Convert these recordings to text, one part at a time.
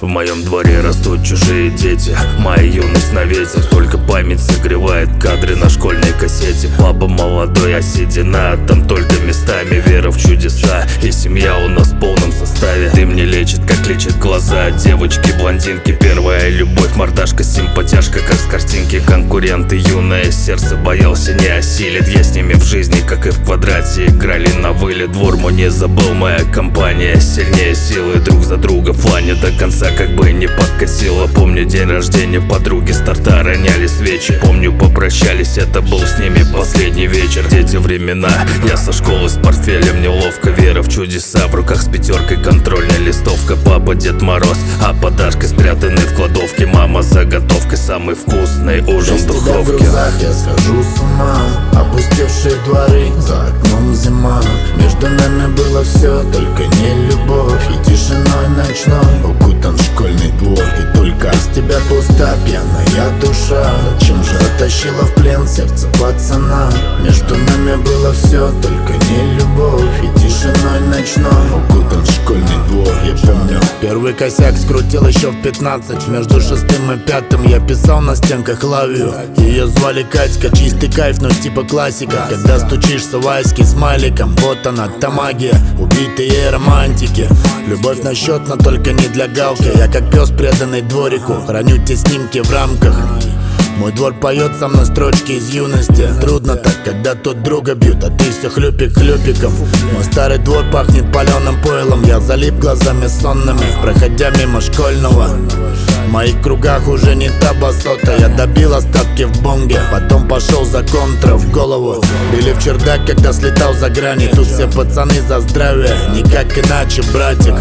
В моем дворе растут чужие дети, моя юность на ветер. Только память согревает кадры на школьной кассете. Папа молодой, а седина, там только местами вера в чудеса. И семья у нас в полном составе. Ты мне лечит, как лечит глаза. Девочки, блондинки, первая любовь. Мордашка, симпатяшка, как с картинки. Конкуренты, юное сердце, боялся не осилит. Я с ними в жизни, как и в квадрате, играли на вылет. Двор мой не забыл, моя компания сильнее силы. Друг за друга в плане до конца, как бы не подкосило. Помню день рождения подруги, с торта роняли свечи. Помню, попрощались, это был с ними последний вечер. Дети времена, я со школы с портфелем, неловко. Вера в чудеса, в руках с пятеркой контрольная листовка. Папа Дед Мороз, а подарки спрятаны в кладовке. Мама с заготовкой, самый вкусный ужин в духовке. В грузах я схожу с ума, опустевшие дворы, за окном зима. Между нами было все, только не любовь. И тишиной ночной укутан школьный двор. И только из тебя пуста пьяная душа. Зачем же затащила в плен сердце пацана? Между нами было все, только не любовь. И тишиной ночной укутан школьный двор. Я помню, первый косяк скрутил еще в 15. Между 6-м и 5-м я писал на стенках love you. Ее звали Катька, чистый кайф, но типа классика. Когда стучишься в айски смайликом, вот она, та магия убитые романтики. Любовь на счет, но только не для галки. Я как пес, преданный дворику, храню те снимки в рамках. Мой двор поет со мной строчки из юности. Трудно так, когда тут друга бьют, а ты все хлюпик хлюпиком. Мой старый двор пахнет паленым пойлом. Я залип глазами сонными, проходя мимо школьного. В моих кругах уже не та басота. Я добил остатки в бонге, потом пошел за контра в голову. Били в чердак, когда слетал за грани. Тут все пацаны за здравие, никак иначе, братик.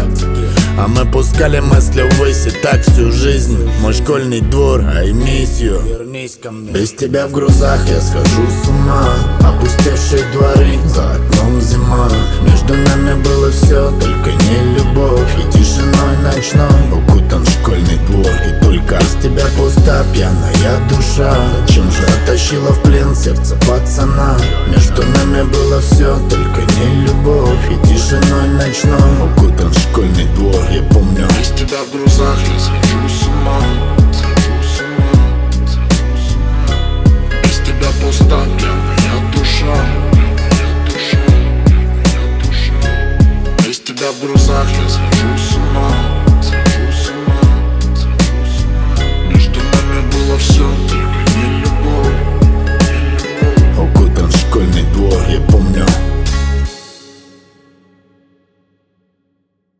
А мы пускали мысли ввысь, и так всю жизнь. Мой школьный двор, I miss you. Вернись ко мне. Без тебя в грузах я схожу с ума. Опустевшие дворы, за окном зима. Между нами было все, только не любовь. И тишиной ночной укутан школьный двор. И только из тебя пуста пьяная душа. Зачем же затащила в плен сердце пацана? Между нами было все, только не любовь. И тишиной ночной укутан школьный двор. Я помню, без тебя в грузах я схожу с ума.